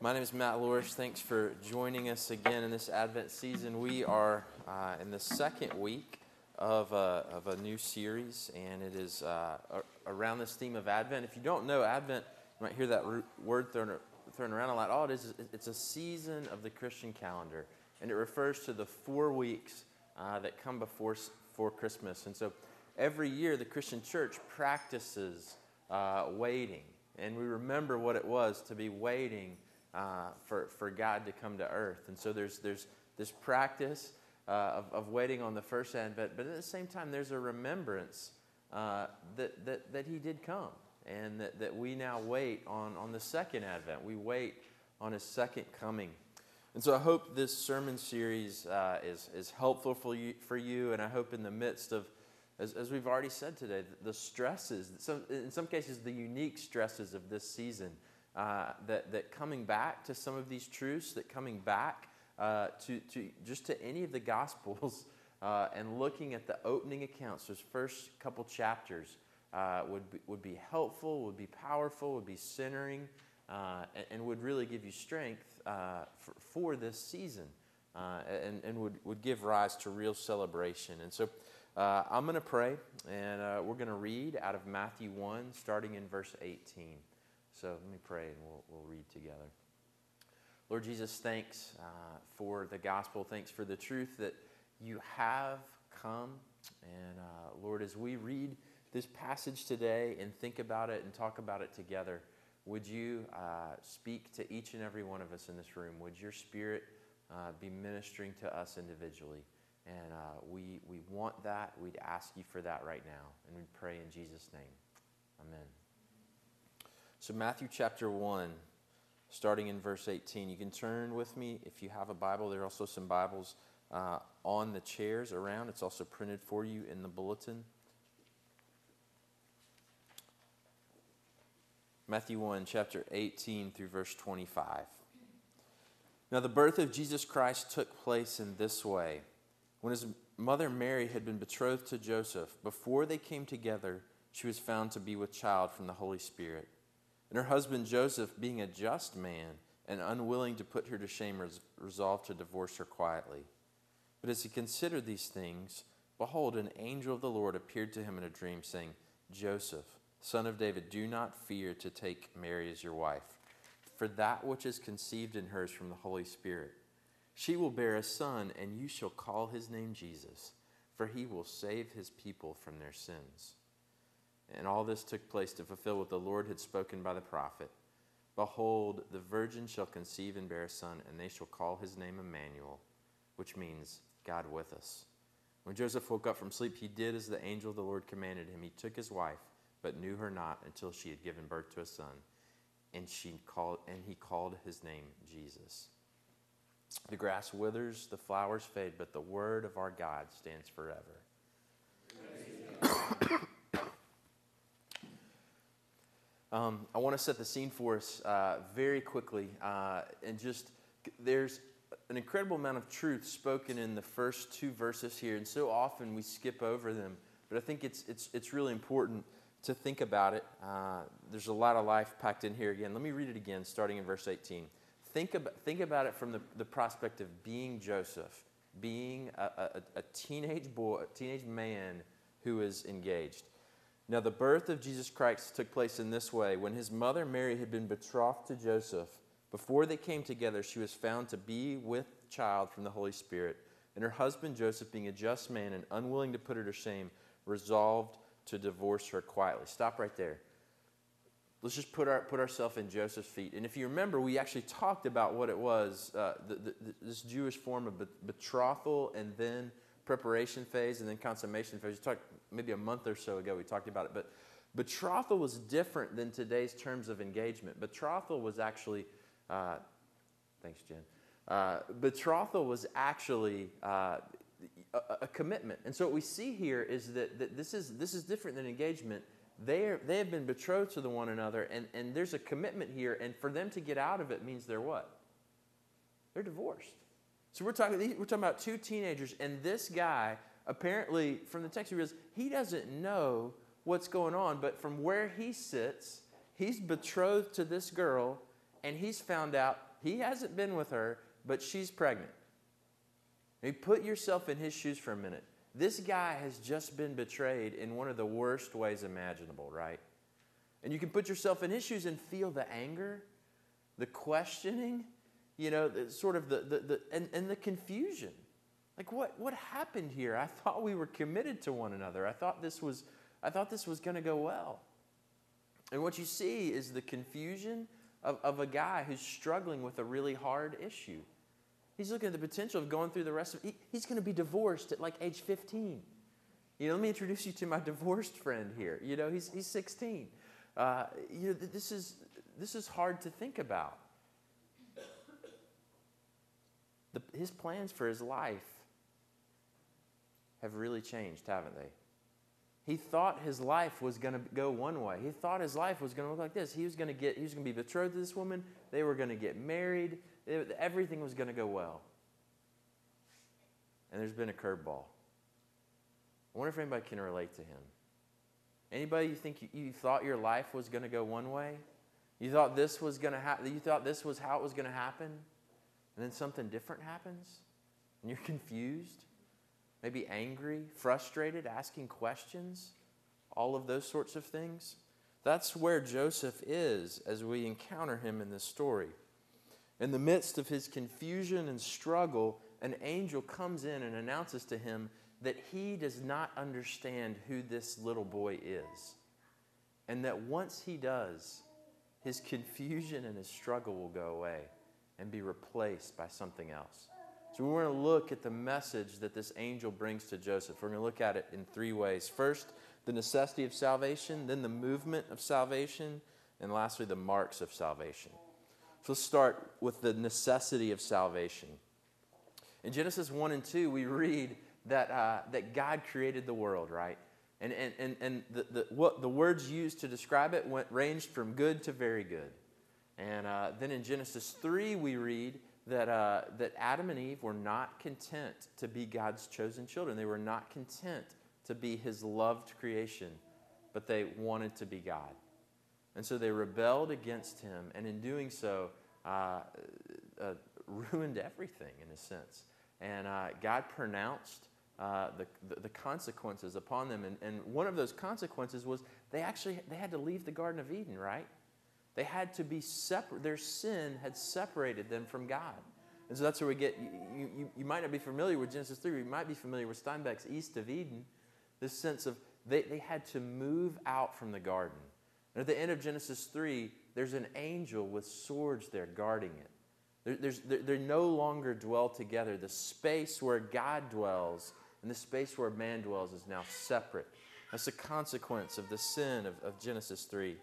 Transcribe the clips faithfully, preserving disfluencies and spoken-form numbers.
My name is Matt Lorish. Thanks for joining us again in this Advent season. We are uh, in the second week of a, of a new series, and it is uh, around this theme of Advent. If you don't know Advent, you might hear that word thrown, thrown around a lot. All it is, it's a season of the Christian calendar, and it refers to the four weeks uh, that come before, before Christmas. And so every year, the Christian church practices uh, waiting, and we remember what it was to be waiting Uh, for, for God to come to earth. And so there's there's this practice uh, of, of waiting on the first Advent, but at the same time there's a remembrance uh, that, that that He did come, and that, that we now wait on, on the second Advent. We wait on His second coming. And so I hope this sermon series uh, is, is helpful for you, for you, and I hope in the midst of, as, as we've already said today, the stresses, some, in some cases the unique stresses of this season, Uh, that, that coming back to some of these truths, that coming back uh, to, to just to any of the Gospels uh, and looking at the opening accounts, those first couple chapters, uh, would be, would be helpful, would be powerful, would be centering, uh, and, and would really give you strength uh, for, for this season, uh, and, and would, would give rise to real celebration. And so uh, I'm going to pray, and uh, we're going to read out of Matthew one, starting in verse eighteen. So let me pray and we'll, we'll read together. Lord Jesus, thanks uh, for the gospel. Thanks for the truth that you have come. And uh, Lord, as we read this passage today and think about it and talk about it together, would you uh, speak to each and every one of us in this room? Would your Spirit uh, be ministering to us individually? And uh, we, we want that. We'd ask you for that right now. And we pray in Jesus' name. Amen. So Matthew chapter one, starting in verse eighteen. You can turn with me if you have a Bible. There are also some Bibles uh, on the chairs around. It's also printed for you in the bulletin. Matthew one, chapter eighteen through verse twenty-five. Now the birth of Jesus Christ took place in this way. When his mother Mary had been betrothed to Joseph, before they came together, she was found to be with child from the Holy Spirit. And her husband Joseph, being a just man and unwilling to put her to shame, resolved to divorce her quietly. But as he considered these things, behold, an angel of the Lord appeared to him in a dream, saying, Joseph, son of David, do not fear to take Mary as your wife, for that which is conceived in her is from the Holy Spirit. She will bear a son, and you shall call his name Jesus, for he will save his people from their sins. And all this took place to fulfill what the Lord had spoken by the prophet. Behold, the virgin shall conceive and bear a son, and they shall call his name Emmanuel, which means God with us. When Joseph woke up from sleep, he did as the angel of the Lord commanded him. He took his wife, but knew her not until she had given birth to a son, and she called, and he called his name Jesus. The grass withers, the flowers fade, but the word of our God stands forever. Um, I want to set the scene for us uh, very quickly, uh, and just there's an incredible amount of truth spoken in the first two verses here, and so often we skip over them. But I think it's it's it's really important to think about it. Uh, there's a lot of life packed in here. Again, let me read it again, starting in verse eighteen. Think about think about it from the, the prospect of being Joseph, being a, a, a teenage boy, a teenage man who is engaged. Now, the birth of Jesus Christ took place in this way. When his mother Mary had been betrothed to Joseph, before they came together, she was found to be with child from the Holy Spirit. And her husband Joseph, being a just man and unwilling to put her to shame, resolved to divorce her quietly. Stop right there. Let's just put our put ourselves in Joseph's feet. And if you remember, we actually talked about what it was, uh, the, the, this Jewish form of betrothal and then preparation phase and then consummation phase. We talked maybe a month or so ago, we talked about it. But betrothal was different than today's terms of engagement. Betrothal was actually, uh, thanks, Jen. Uh, betrothal was actually uh, a, a commitment. And so what we see here is that, that this is this is different than engagement. They are, they have been betrothed to the one another, and, and there's a commitment here. And for them to get out of it means they're what? They're divorced. So we're talking we're talking about two teenagers, and this guy, apparently, from the text, he realizes he doesn't know what's going on, but from where he sits, he's betrothed to this girl, and he's found out he hasn't been with her, but she's pregnant. Now, put yourself in his shoes for a minute. This guy has just been betrayed in one of the worst ways imaginable, right? And you can put yourself in his shoes and feel the anger, the questioning, you know, the, sort of the, the, the and, and the confusion. Like, what, what happened here? I thought we were committed to one another. I thought this was, I thought this was going to go well. And what you see is the confusion of, of a guy who's struggling with a really hard issue. He's looking at the potential of going through the rest of he, he's going to be divorced at like age fifteen. You know, let me introduce you to my divorced friend here. You know, he's he's sixteen. Uh, you know, this is this is hard to think about. The, his plans for his life have really changed, haven't they? He thought his life was going to go one way. He thought his life was going to look like this. He was going to get he was going to be betrothed to this woman. They were going to get married. It, everything was going to go well. And there's been a curveball. I wonder if anybody can relate to him. Anybody you think you, you thought your life was going to go one way? You thought this was going to happen. You thought this was how it was going to happen, and then something different happens, and you're confused, maybe angry, frustrated, asking questions, all of those sorts of things. That's where Joseph is as we encounter him in this story. In the midst of his confusion and struggle, an angel comes in and announces to him that he does not understand who this little boy is. And that once he does, his confusion and his struggle will go away and be replaced by something else. So we're going to look at the message that this angel brings to Joseph. We're going to look at it in three ways. First, the necessity of salvation, then the movement of salvation, and lastly, the marks of salvation. So let's start with the necessity of salvation. In Genesis one and two, we read that uh, that God created the world, right? And and and, and the, the, what the words used to describe it went ranged from good to very good. And uh, then in Genesis three, we read that uh, that Adam and Eve were not content to be God's chosen children. They were not content to be His loved creation, but they wanted to be God. And so they rebelled against Him, and in doing so, uh, uh, ruined everything in a sense. And uh, God pronounced uh, the, the the consequences upon them. And, and one of those consequences was they actually they had to leave the Garden of Eden, right? They had to be separate. Their sin had separated them from God. And so that's where we get, you, you, you might not be familiar with Genesis three, you might be familiar with Steinbeck's East of Eden, this sense of they, they had to move out from the garden. And at the end of Genesis three, there's an angel with swords there guarding it. There, there's, there, they no longer dwell together. The space where God dwells and the space where man dwells is now separate. That's a consequence of the sin of, of Genesis three.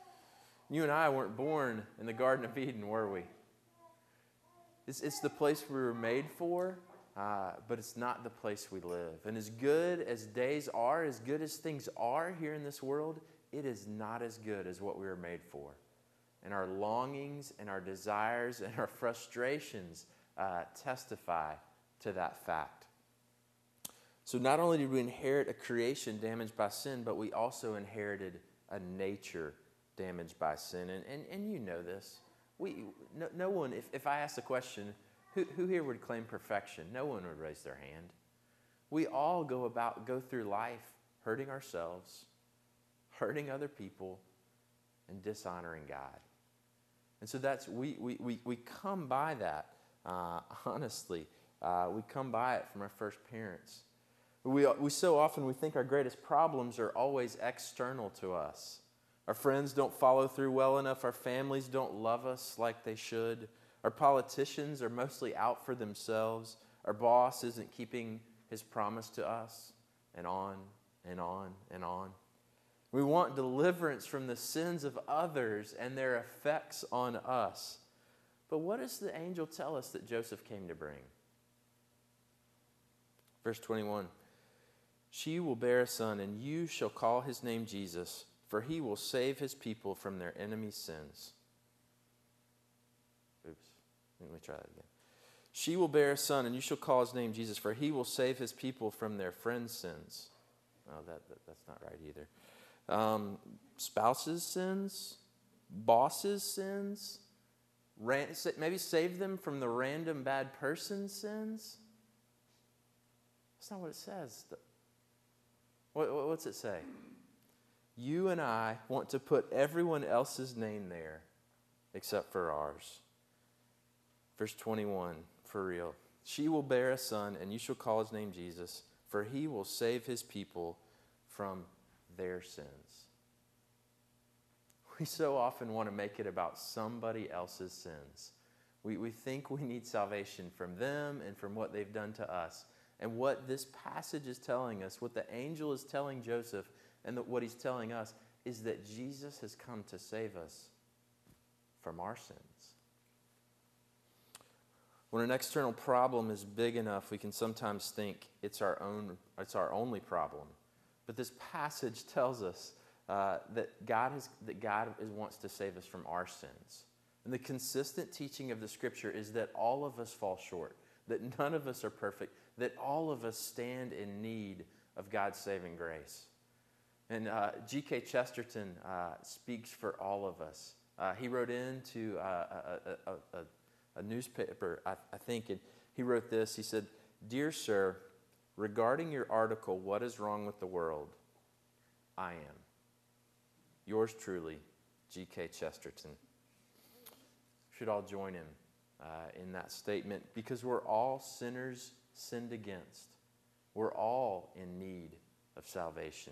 You and I weren't born in the Garden of Eden, were we? It's, it's the place we were made for, uh, but it's not the place we live. And as good as days are, as good as things are here in this world, it is not as good as what we were made for. And our longings and our desires and our frustrations uh, testify to that fact. So not only did we inherit a creation damaged by sin, but we also inherited a nature damaged by sin. And, and, and you know this. We no, no one, if, if I asked the question, who, who here would claim perfection? No one would raise their hand. We all go about, go through life hurting ourselves, hurting other people, and dishonoring God. And so that's, we, we, we, we come by that, uh, honestly. Uh, we come by it from our first parents. We, we so often, we think our greatest problems are always external to us. Our friends don't follow through well enough. Our families don't love us like they should. Our politicians are mostly out for themselves. Our boss isn't keeping his promise to us, and on and on and on. We want deliverance from the sins of others and their effects on us. But what does the angel tell us that Joseph came to bring? Verse twenty-one, she will bear a son, and you shall call his name Jesus, for he will save his people from their enemies' sins. Oops, let me try that again. She will bear a son, and you shall call his name Jesus, for he will save his people from their friends' sins. Oh, that, that that's not right either. Um, spouses' sins, bosses' sins, ran, maybe save them from the random bad person's sins? That's not what it says. What, what's it say? You and I want to put everyone else's name there except for ours. Verse twenty-one, for real. She will bear a son, and you shall call his name Jesus, for he will save his people from their sins. We so often want to make it about somebody else's sins. We, we think we need salvation from them and from what they've done to us. And what this passage is telling us, what the angel is telling Joseph, and the, what he's telling us, is that Jesus has come to save us from our sins. When an external problem is big enough, we can sometimes think it's our own, it's our only problem. But this passage tells us uh, that God has, that God is, wants to save us from our sins. And the consistent teaching of the Scripture is that all of us fall short, that none of us are perfect, that all of us stand in need of God's saving grace. And uh, G K Chesterton uh, speaks for all of us. Uh, he wrote into uh, a, a, a, a newspaper, I, I think, and he wrote this. He said, "Dear sir, regarding your article, 'What is Wrong with the World?' I am. Yours truly, G K Chesterton." We should all join him uh, in that statement, because we're all sinners sinned against. We're all in need of salvation.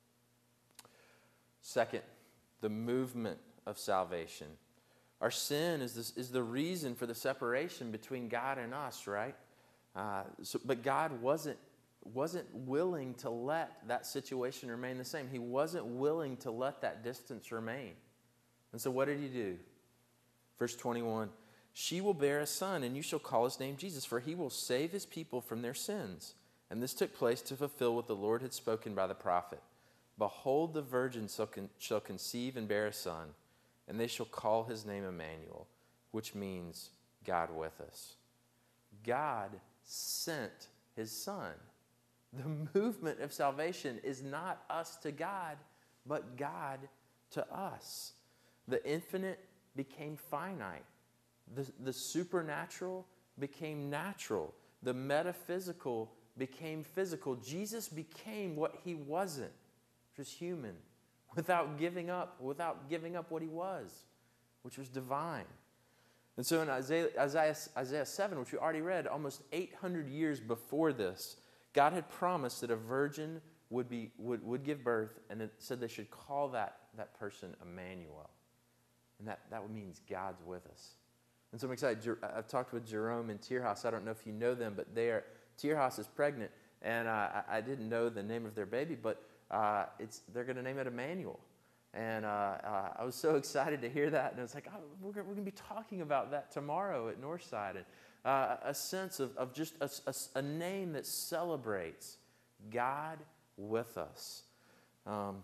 Second, the movement of salvation. Our sin is this, is the reason for the separation between God and us, right? Uh, so, but God wasn't wasn't willing to let that situation remain the same. He wasn't willing to let that distance remain. And so what did he do? Verse twenty-one, she will bear a son, and you shall call his name Jesus, for he will save his people from their sins. And this took place to fulfill what the Lord had spoken by the prophet. Behold, the virgin shall, con- shall conceive and bear a son, and they shall call his name Emmanuel, which means God with us. God sent his son. The movement of salvation is not us to God, but God to us. The infinite became finite. The, the supernatural became natural. The metaphysical became physical. Jesus became what he wasn't, which was human, without giving up, without giving up what he was, which was divine. And so in Isaiah, Isaiah, Isaiah seven, which we already read, almost eight hundred years before this, God had promised that a virgin would be would, would give birth, and it said they should call that, that person Emmanuel. And that, that means God's with us. And so I'm excited. I've talked with Jerome and Tierhaus. I don't know if you know them, but they are, Tierhaus is pregnant, and uh, I, I didn't know the name of their baby, but uh, it's they're going to name it Emmanuel. And uh, uh, I was so excited to hear that, and I was like, oh, we're, we're going to be talking about that tomorrow at Northside. And uh, a sense of, of just a, a, a name that celebrates God with us. Um,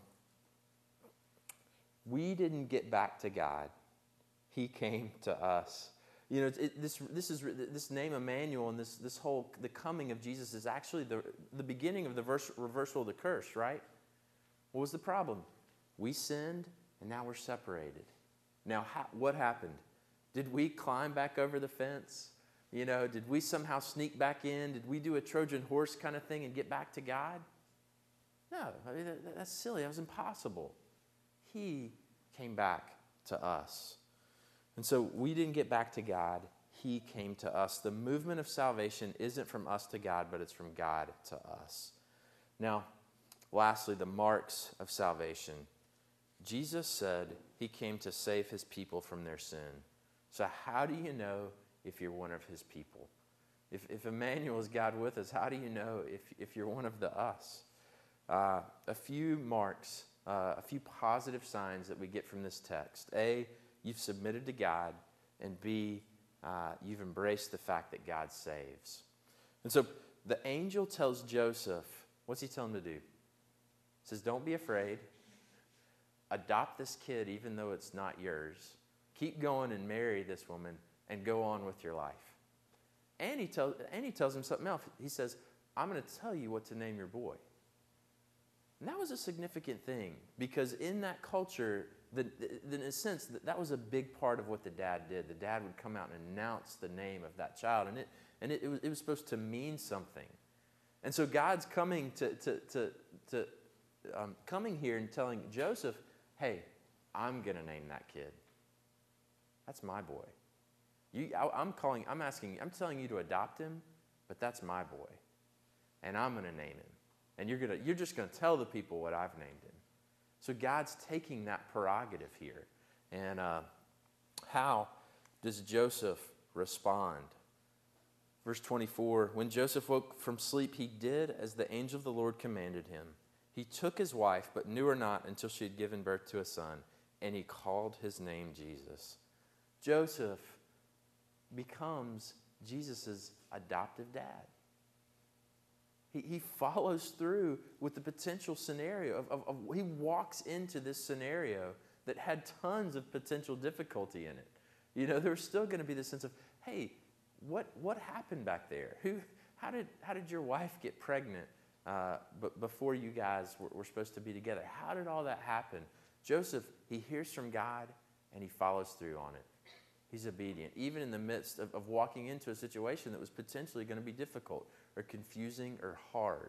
we didn't get back to God. He came to us. You know, it, this this is this name Emmanuel, and this this whole the coming of Jesus is actually the the beginning of the verse, reversal of the curse, right? What was the problem? We sinned, and now we're separated. Now, ha- what happened? Did we climb back over the fence? You know, did we somehow sneak back in? Did we do a Trojan horse kind of thing and get back to God? No, I mean, that, that's silly. That was impossible. He came back to us. And so we didn't get back to God. He came to us. The movement of salvation isn't from us to God, but it's from God to us. Now, lastly, the marks of salvation. Jesus said he came to save his people from their sin. So how do you know if you're one of his people? If, if Emmanuel is God with us, how do you know if, if you're one of the us? Uh, a few marks, uh, a few positive signs that we get from this text. A, you've submitted to God, and B, uh, you've embraced the fact that God saves. And so the angel tells Joseph, what's he tell him to do? He says, don't be afraid. Adopt this kid even though it's not yours. Keep going and marry this woman and go on with your life. And he, tell, and he tells him something else. He says, I'm going to tell you what to name your boy. And that was a significant thing, because in that culture, the, the, in a sense, that, that was a big part of what the dad did. The dad would come out and announce the name of that child, and it and it, it, was, it was supposed to mean something. And so God's coming to to to, to um, coming here and telling Joseph, "Hey, I'm gonna name that kid. That's my boy. You, I, I'm calling. I'm asking. I'm telling you to adopt him, but that's my boy, and I'm gonna name him. And you're gonna you're just gonna tell the people what I've named him." So God's taking that prerogative here. And uh, how does Joseph respond? Verse twenty-four, when Joseph woke from sleep, he did as the angel of the Lord commanded him. He took his wife, but knew her not until she had given birth to a son, and he called his name Jesus. Joseph becomes Jesus' adoptive dad. He, he follows through with the potential scenario of, of, of, he walks into this scenario that had tons of potential difficulty in it. You know, there was still going to be this sense of, hey, what what happened back there? Who, how did how did your wife get pregnant uh, but before you guys were, were supposed to be together? How did all that happen? Joseph, he hears from God and he follows through on it. He's obedient, even in the midst of, of walking into a situation that was potentially going to be difficult or confusing or hard.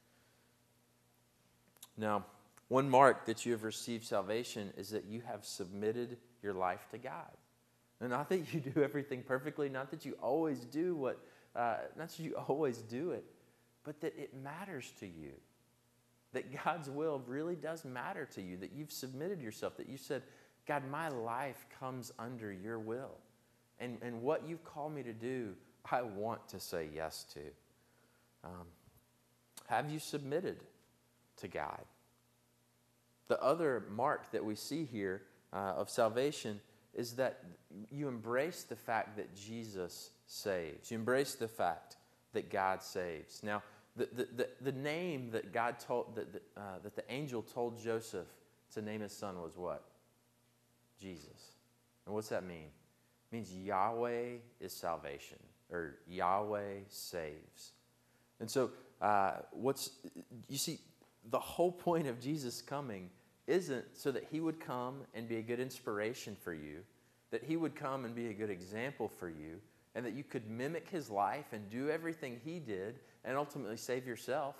Now, one mark that you have received salvation is that you have submitted your life to God. And not that you do everything perfectly, not that you always do what, uh, not that you always do it, but that it matters to you. That God's will really does matter to you, that you've submitted yourself, that you said, God, my life comes under your will. And, and what you've called me to do, I want to say yes to. Um, have you submitted to God? The other mark that we see here uh, of salvation is that you embrace the fact that Jesus saves. You embrace the fact that God saves. Now, the, the, the, the name that God told, that, uh, that the angel told Joseph to name his son was what? Jesus. And what's that mean? It means Yahweh is salvation, or Yahweh saves. And so, uh, what's, you see, the whole point of Jesus coming isn't so that he would come and be a good inspiration for you, that he would come and be a good example for you, and that you could mimic his life and do everything he did and ultimately save yourself.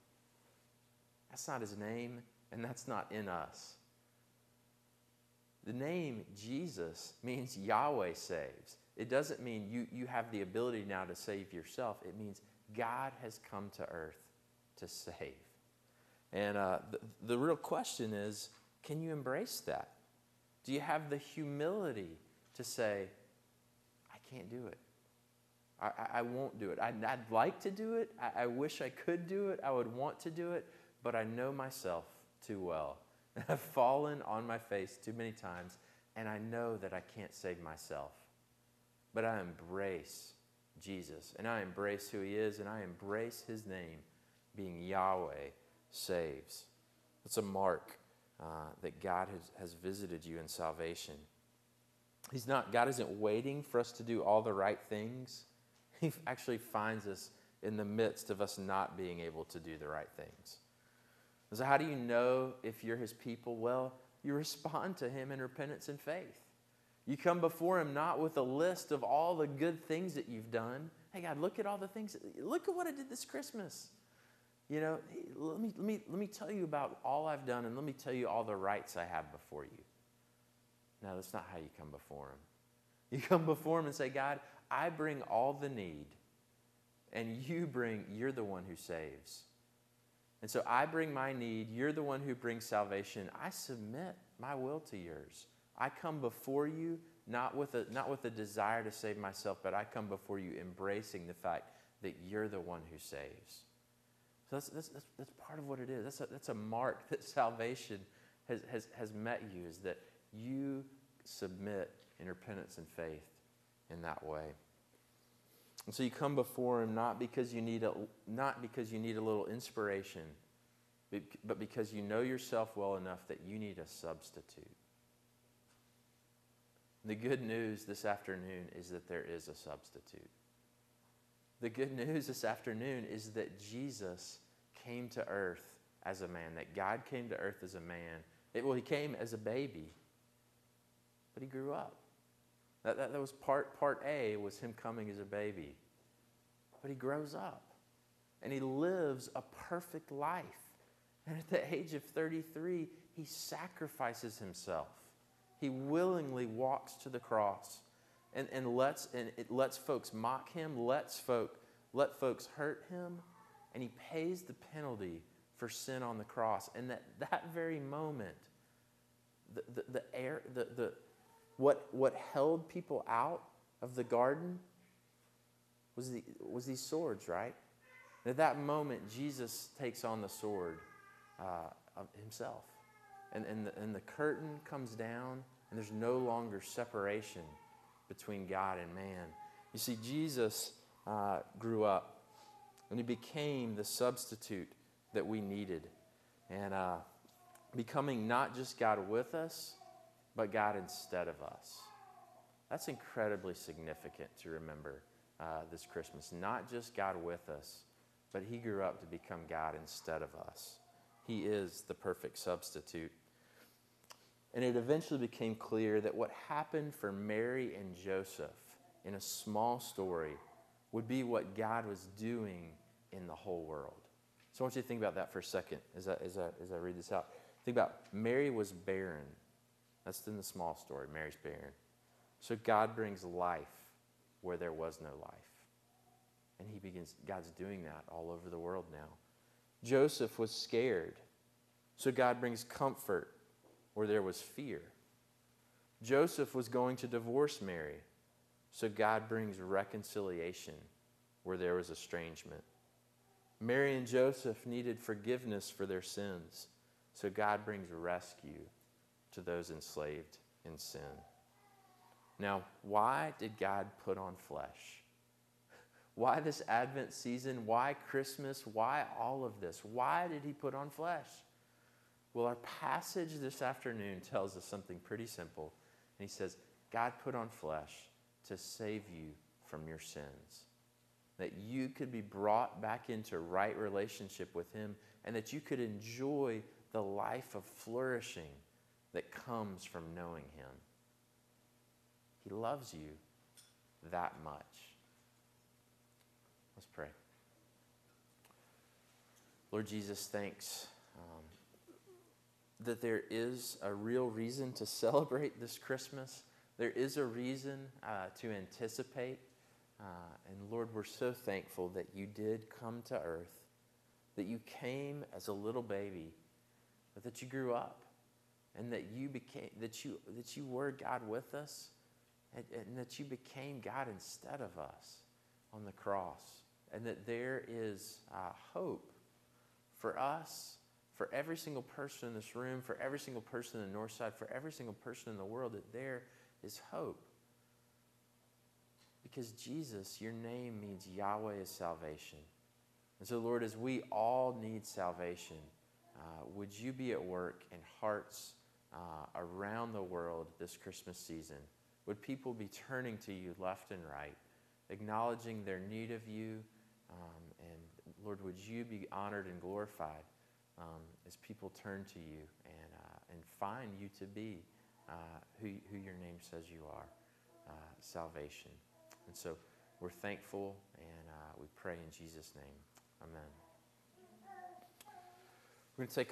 That's not his name, and that's not in us. The name Jesus means Yahweh saves. It doesn't mean you, you have the ability now to save yourself. It means God has come to earth to save. And uh, the, the real question is, can you embrace that? Do you have the humility to say, I can't do it. I, I, I won't do it. I'd, I'd like to do it. I, I wish I could do it. I would want to do it. But I know myself too well. I've fallen on my face too many times, and I know that I can't save myself. But I embrace Jesus, and I embrace who he is, and I embrace his name, being Yahweh saves. It's a mark uh, that God has, has visited you in salvation. He's not, God isn't waiting for us to do all the right things. He actually finds us in the midst of us not being able to do the right things. So how do you know if you're his people? Well, you respond to him in repentance and faith. You come before him not with a list of all the good things that you've done. Hey, God, look at all the things. Look at what I did this Christmas. You know, hey, let me, let me, let me tell you about all I've done, and let me tell you all the rights I have before you. No, that's not how you come before him. You come before him and say, God, I bring all the need, and you bring, you're the one who saves. And so I bring my need. You're the one who brings salvation. I submit my will to yours. I come before you not with a not with a desire to save myself, but I come before you embracing the fact that you're the one who saves. So that's that's that's, that's part of what it is. That's a, that's a mark that salvation has, has has met you, is that you submit in repentance and faith in that way. And so you come before him not because you need a not because you need a little inspiration, but because you know yourself well enough that you need a substitute. The good news this afternoon is that there is a substitute. The good news this afternoon is that Jesus came to earth as a man, that God came to earth as a man. It, well, he came as a baby, but he grew up. That, that, that was part, part A was him coming as a baby. But he grows up, and he lives a perfect life. And at the age of thirty-three, he sacrifices himself. He willingly walks to the cross and, and, lets, and it lets folks mock him, lets folk, let folks hurt him, and he pays the penalty for sin on the cross. And that, that very moment, the, the, the air, the, the, what, what held people out of the garden was, the, was these swords, right? And at that moment, Jesus takes on the sword uh, of himself. And, and, the, and the curtain comes down, and there's no longer separation between God and man. You see, Jesus uh, grew up, and he became the substitute that we needed. And uh, becoming not just God with us, but God instead of us. That's incredibly significant to remember uh, this Christmas. Not just God with us, but he grew up to become God instead of us. He is the perfect substitute. And it eventually became clear that what happened for Mary and Joseph in a small story would be what God was doing in the whole world. So I want you to think about that for a second as I, as I, as I read this out. Think about Mary was barren. That's in the small story. Mary's barren. So God brings life where there was no life. And he begins, God's doing that all over the world now. Joseph was scared. So God brings comfort where there was fear. Joseph was going to divorce Mary. So God brings reconciliation where there was estrangement. Mary and Joseph needed forgiveness for their sins. So God brings rescue to those enslaved in sin. Now, why did God put on flesh? Why this Advent season? Why Christmas? Why all of this? Why did he put on flesh? Well, our passage this afternoon tells us something pretty simple. And he says, God put on flesh to save you from your sins. That you could be brought back into right relationship with him, and that you could enjoy the life of flourishing that comes from knowing him. He loves you that much. Let's pray. Lord Jesus, thanks um, that there is a real reason to celebrate this Christmas. There is a reason uh, to anticipate. Uh, and Lord, we're so thankful that you did come to earth, that you came as a little baby, but that you grew up, and that you became that you that you were God with us, and, and that you became God instead of us on the cross, and that there is uh, hope for us, for every single person in this room, for every single person in the North Side, for every single person in the world, that there is hope. Because Jesus, your name means Yahweh is salvation. And so, Lord, as we all need salvation, uh, would you be at work in hearts uh, around the world this Christmas season? Would people be turning to you left and right, acknowledging their need of you? Um, and, Lord, would you be honored and glorified um, as people turn to you and, uh, and find you to be uh, who, who your name says you are, uh, salvation. And so we're thankful, and uh, we pray in Jesus' name. Amen. We're going to take